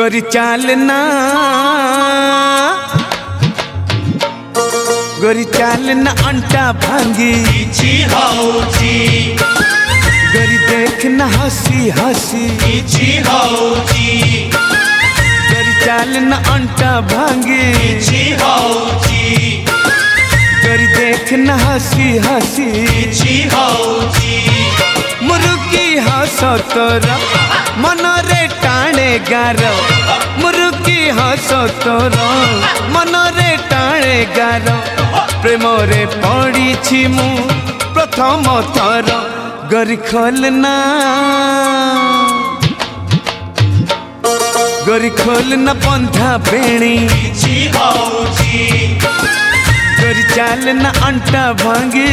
गोरी चालना गोरी चालना अंटा भांगी गोरी देखना हंसी हंसी गोरी चालना अंटा भांगी गोरी देखना हंसी हंसी मुरुकी हंसो तोरा मन रे टाणे गार मुरुकी हंसो तोरा मन रे टाणे गार प्रेम रे पड़ी छी मु प्रथम थर गरी खोलना गरी खोलना बंधा बेणी गरी चालना अंटा भांगी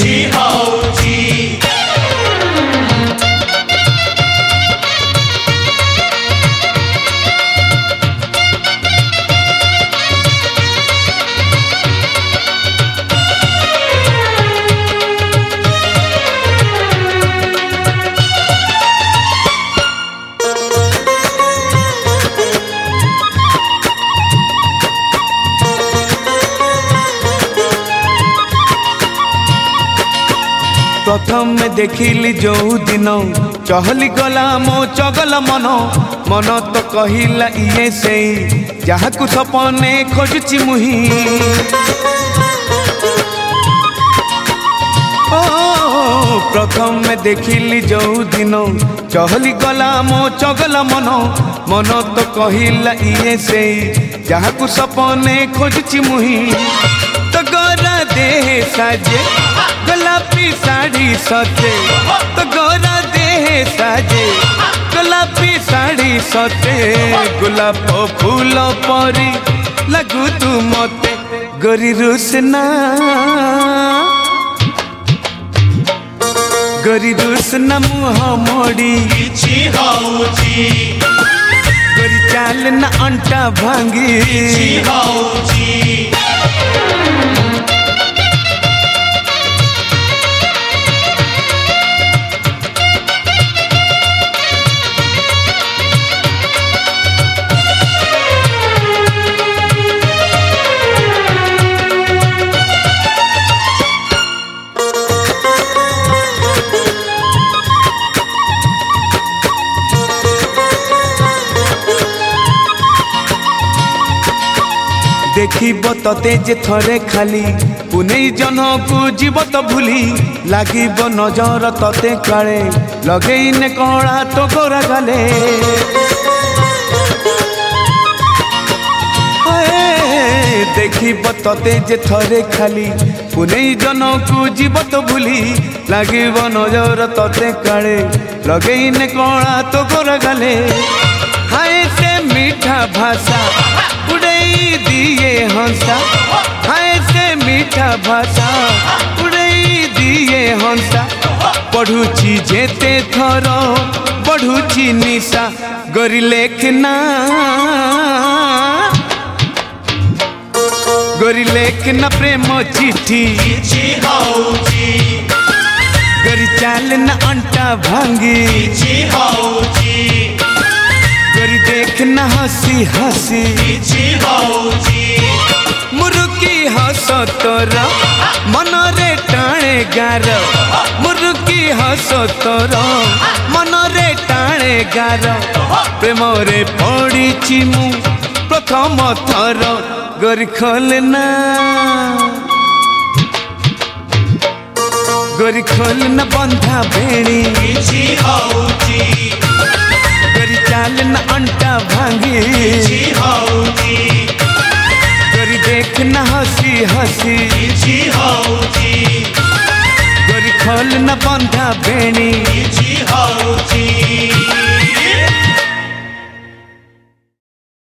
प्रथम में देखिली जो दिन चहली गला मो चगल मन मन तो कहिला इए से जहाँ को सपने खोजुची मुही प्रथम में देखिली जो दिन चहली गला मो चगल मन मन तो कहिला इए से जहाँ को सपने खोजुची मुही तो गोरा देह साजे गुलाबी साड़ी सजे तो गोरा देह साजे गुलाबी साड़ी सजे गुलाब फूल परी लगू तू मते गोरी रुसना मुँह मोड़ी गोरी चालना अंटा भांगी देखिब तते जे थरे खाली पुनै जन को जीव तो भूली लागिब नजर तते काले लगेइने कणा तो गोरा गाले देखिब तते जे थरे खाली पुनै जन को जीव तो भूली लागिब नजर तते काले लगेइने कणा तो गोरा गाले हाय से मीठा भाषा उड़ई दिए हंसा हाय से मीठा भाषा उड़ई दिए हंसा पढ़ुची जेते थर बढ़ुची निशा गोरी लेखना प्रेम चिट्ठी गोरी चालना अंटा भांगी गोरी देखना हंसी हंसी मुरुकी हंसो तोरा मन रे टाणे गार मुरुकी हंसो तोरा मन रे टाणे गार प्रेम रे पड़ी छी मु प्रथम थर गोरी खोलना बंधा बेणी गोरी चालना अंटा भांगी